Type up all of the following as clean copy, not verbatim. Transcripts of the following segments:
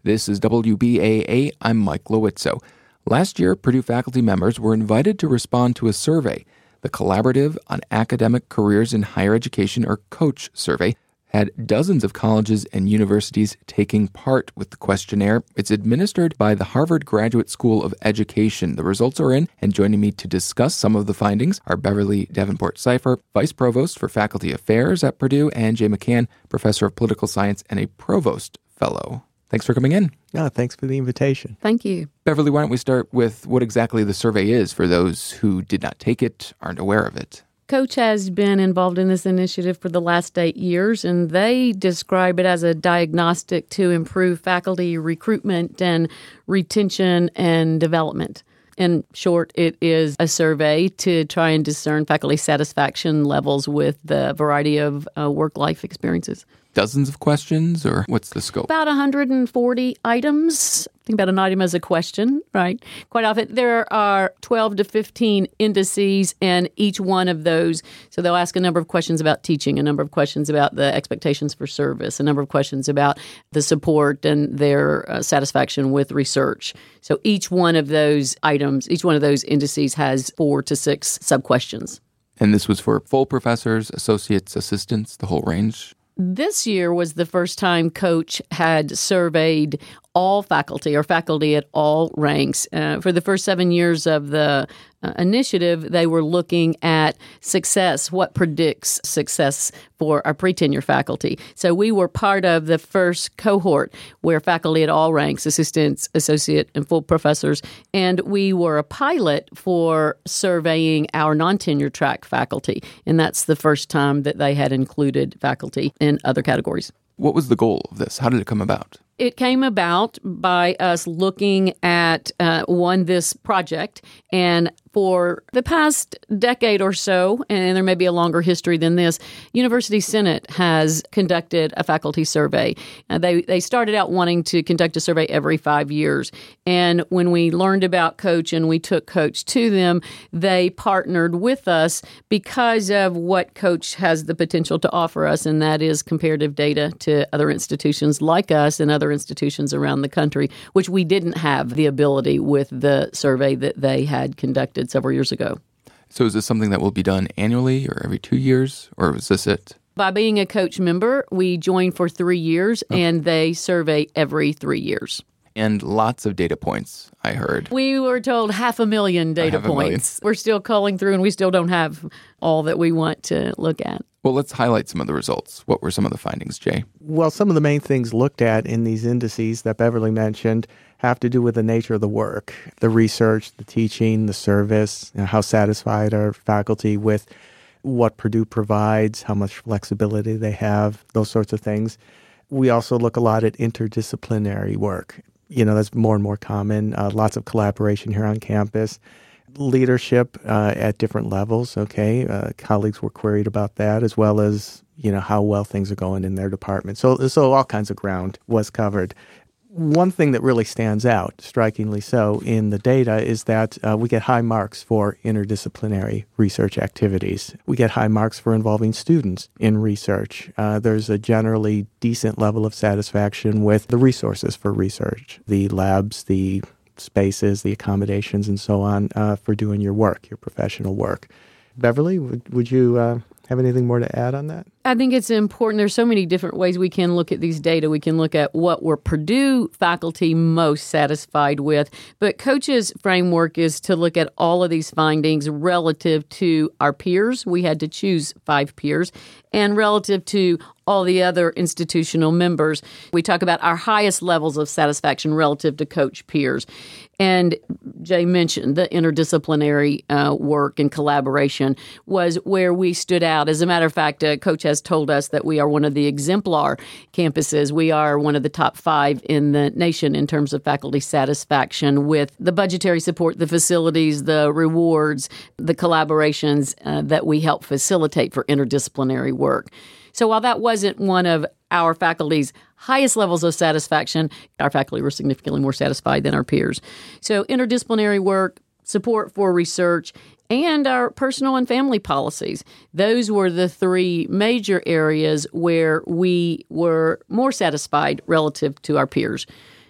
This is WBAA. I'm Mike Lowitzo. Last year, Purdue faculty members were invited to respond to a survey. The Collaborative on Academic Careers in Higher Education, or COACH survey, had dozens of colleges and universities taking part with the questionnaire. It's administered by the Harvard Graduate School of Education. The results are in, and joining me to discuss some of the findings are Beverly Davenport-Cypher, Vice Provost for Faculty Affairs at Purdue, and Jay McCann, Professor of Political Science and a Provost Fellow. Thanks for coming in. Thanks for the invitation. Thank you. Beverly, why don't we start with what exactly the survey is for those who did not take it, aren't aware of it? COACH has been involved in this initiative for the last 8 years, and they describe it as a diagnostic to improve faculty recruitment and retention and development. In short, it is a survey to try and discern faculty satisfaction levels with the variety of work-life experiences. Dozens of questions, or what's the scope? About 140 items. Think about an item as a question, right? Quite often, there are 12 to 15 indices, and each one of those, so they'll ask a number of questions about teaching, a number of questions about the expectations for service, a number of questions about the support and their satisfaction with research. So each one of those items, each one of those indices has 4 to 6 sub-questions. And this was for full professors, associates, assistants, the whole range? This year was the first time COACH had surveyed all faculty or faculty at all ranks. For the first 7 years of the initiative, they were looking at success, what predicts success for our pre-tenure faculty. So we were part of the first cohort where faculty at all ranks, assistants, associate, and full professors, and we were a pilot for surveying our non-tenure track faculty, and that's the first time that they had included faculty in other categories. What was the goal of this? How did it come about? It came about by us looking at, this project, and for the past decade or so, and there may be a longer history than this, University Senate has conducted a faculty survey. They started out wanting to conduct a survey every 5 years, and when we learned about COACH and we took COACH to them, they partnered with us because of what COACH has the potential to offer us, and that is comparative data to other institutions like us and other institutions around the country, which we didn't have the ability with the survey that they had conducted several years ago. So is this something that will be done annually or every 2 years, or is this it? By being a COACH member, we join for 3 years, and they survey every 3 years. And lots of data points, I heard. We were told 500,000 data points. We're still calling through, and we still don't have all that we want to look at. Well, let's highlight some of the results. What were some of the findings, Jay? Well, some of the main things looked at in these indices that Beverly mentioned have to do with the nature of the work, the research, the teaching, the service, how satisfied are faculty with what Purdue provides, how much flexibility they have, those sorts of things. We also look a lot at interdisciplinary work. That's more and more common, lots of collaboration here on campus. Leadership at different levels, colleagues were queried about that, as well as, how well things are going in their department. So all kinds of ground was covered. One thing that really stands out, strikingly so, in the data is that we get high marks for interdisciplinary research activities. We get high marks for involving students in research. There's a generally decent level of satisfaction with the resources for research, the labs, the spaces, the accommodations, and so on for doing your work, your professional work. Beverly, would you have anything more to add on that? I think it's important. There's so many different ways we can look at these data. We can look at what were Purdue faculty most satisfied with, but COACH's framework is to look at all of these findings relative to our peers. We had to choose 5 peers, and relative to all the other institutional members. We talk about our highest levels of satisfaction relative to COACH peers. And Jay mentioned the interdisciplinary work and collaboration was where we stood out. As a matter of fact, COACH has told us that we are one of the exemplar campuses. We are one of the top 5 in the nation in terms of faculty satisfaction with the budgetary support, the facilities, the rewards, the collaborations that we help facilitate for interdisciplinary work. So while that wasn't one of our faculty's highest levels of satisfaction, our faculty were significantly more satisfied than our peers. So interdisciplinary work, support for research, and our personal and family policies. Those were the 3 major areas where we were more satisfied relative to our peers.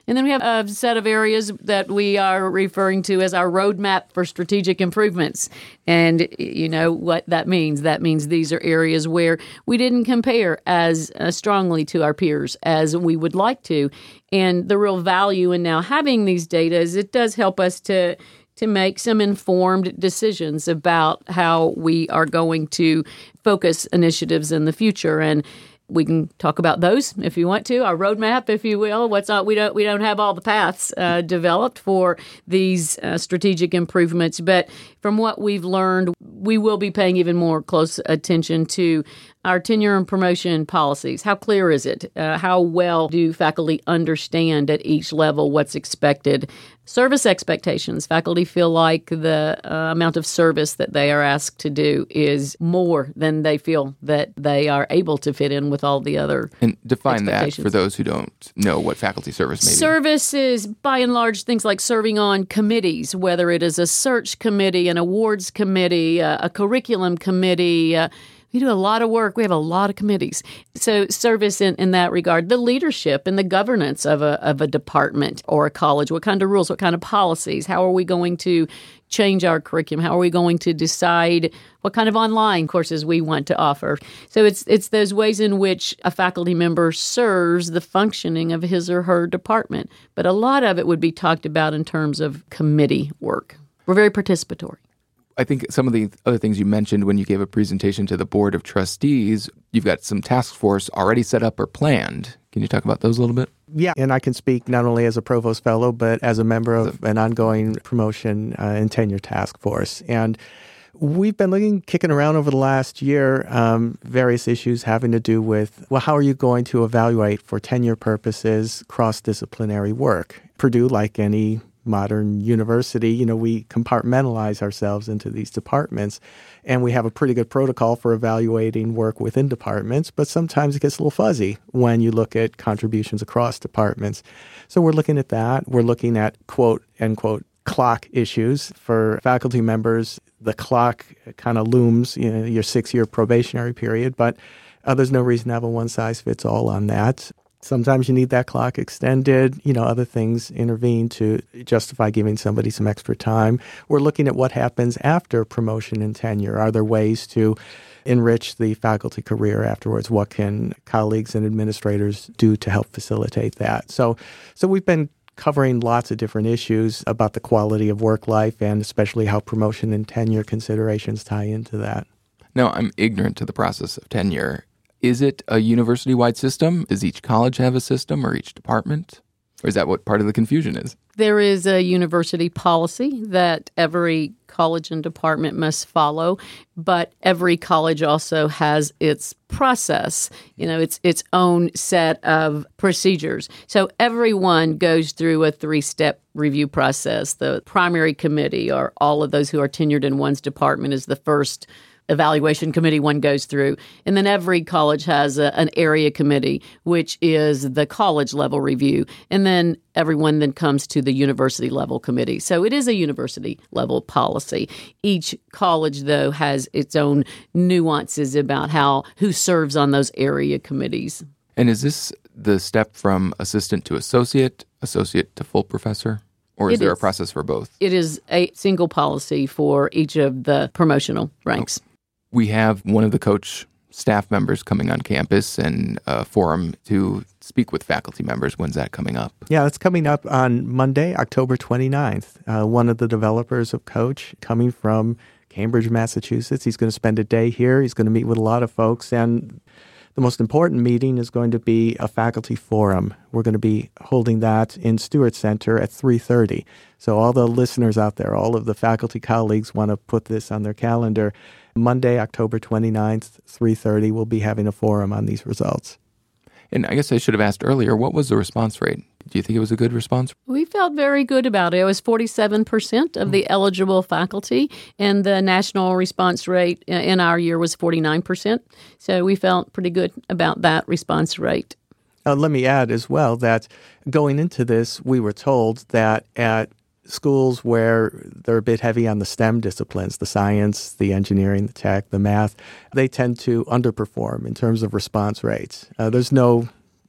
And then we have a set of areas that we are referring to as our roadmap for strategic improvements. And you know what that means. That means these are areas where we didn't compare as strongly to our peers as we would like to. And the real value in now having these data is it does help us to make some informed decisions about how we are going to focus initiatives in the future. And we can talk about those if you want to, our roadmap, if you will. We don't have all the paths developed for these strategic improvements, but from what we've learned, we will be paying even more close attention to our tenure and promotion policies. How clear is it? How well do faculty understand at each level what's expected? Service expectations. Faculty feel like the amount of service that they are asked to do is more than they feel that they are able to fit in with all the other And define that for those who don't know what faculty service may be. Service is, by and large, things like serving on committees, whether it is a search committee, an awards committee, a curriculum committee. We do a lot of work. We have a lot of committees. So service in that regard, the leadership and the governance of a department or a college, what kind of rules, what kind of policies, how are we going to change our curriculum? How are we going to decide what kind of online courses we want to offer? So it's those ways in which a faculty member serves the functioning of his or her department. But a lot of it would be talked about in terms of committee work. We're very participatory. I think some of the other things you mentioned when you gave a presentation to the Board of Trustees, you've got some task force already set up or planned. Can you talk about those a little bit? Yeah, and I can speak not only as a provost fellow, but as a member of an ongoing promotion and tenure task force. And we've been kicking around over the last year, various issues having to do with, well, how are you going to evaluate for tenure purposes cross-disciplinary work? Purdue, like any modern university, we compartmentalize ourselves into these departments, and we have a pretty good protocol for evaluating work within departments, but sometimes it gets a little fuzzy when you look at contributions across departments. So we're looking at that. We're looking at quote, unquote, clock issues for faculty members. The clock kind of looms, your 6-year probationary period, but there's no reason to have a one-size-fits-all on that. Sometimes you need that clock extended. Other things intervene to justify giving somebody some extra time. We're looking at what happens after promotion and tenure. Are there ways to enrich the faculty career afterwards? What can colleagues and administrators do to help facilitate that? So we've been covering lots of different issues about the quality of work life and especially how promotion and tenure considerations tie into that. Now, I'm ignorant to the process of tenure. Is it a university-wide system? Does each college have a system or each department? Or is that what part of the confusion is? There is a university policy that every college and department must follow, but every college also has its process, its own set of procedures. So everyone goes through a 3-step review process. The primary committee, or all of those who are tenured in one's department, is the first evaluation committee one goes through. And then every college has an area committee, which is the college level review. And then everyone then comes to the university level committee. So it is a university level policy. Each college, though, has its own nuances about who serves on those area committees. And is this the step from assistant to associate to full professor? Or is there a process for both? It is a single policy for each of the promotional ranks. We have one of the coach staff members coming on campus and a forum to speak with faculty members. When's that coming up? Yeah, it's coming up on Monday, October 29th. One of the developers of Coach coming from Cambridge, Massachusetts. He's going to spend a day here. He's going to meet with a lot of folks. And the most important meeting is going to be a faculty forum. We're going to be holding that in Stewart Center at 3:30. So all the listeners out there, all of the faculty colleagues want to put this on their calendar. Monday, October 29th, 3:30, we'll be having a forum on these results. And I guess I should have asked earlier, what was the response rate? Do you think it was a good response? We felt very good about it. It was 47% of the eligible faculty, and the national response rate in our year was 49%. So we felt pretty good about that response rate. Let me add as well that going into this, we were told that at schools where they're a bit heavy on the STEM disciplines, the science, the engineering, the tech, the math, they tend to underperform in terms of response rates. There's no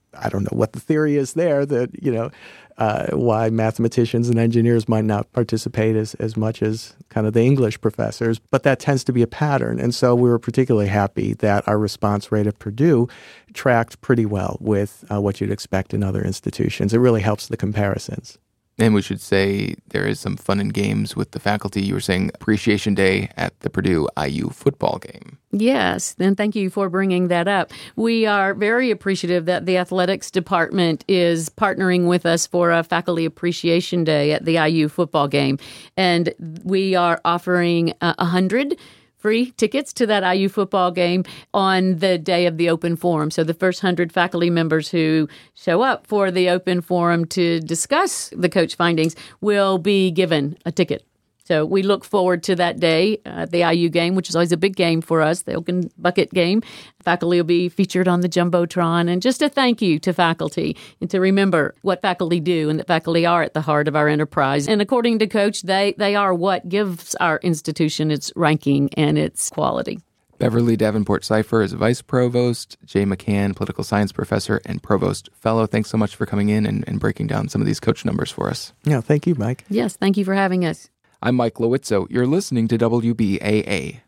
I don't know what the theory is there that, why mathematicians and engineers might not participate as much as kind of the English professors, but that tends to be a pattern. And so we were particularly happy that our response rate at Purdue tracked pretty well with what you'd expect in other institutions. It really helps the comparisons. And we should say there is some fun and games with the faculty. You were saying Appreciation Day at the Purdue IU football game. Yes, and thank you for bringing that up. We are very appreciative that the athletics department is partnering with us for a Faculty Appreciation Day at the IU football game. And we are offering 100 free tickets to that IU football game on the day of the open forum. So the first 100 faculty members who show up for the open forum to discuss the coach findings will be given a ticket. So we look forward to that day, the IU game, which is always a big game for us, the Oaken Bucket game. Faculty will be featured on the Jumbotron. And just a thank you to faculty and to remember what faculty do and that faculty are at the heart of our enterprise. And according to Coach, they are what gives our institution its ranking and its quality. Beverly Davenport Seifer is Vice Provost, Jay McCann, Political Science Professor and Provost Fellow. Thanks so much for coming in and breaking down some of these coach numbers for us. Yeah, thank you, Mike. Yes, thank you for having us. I'm Mike Lowitzo. You're listening to WBAA.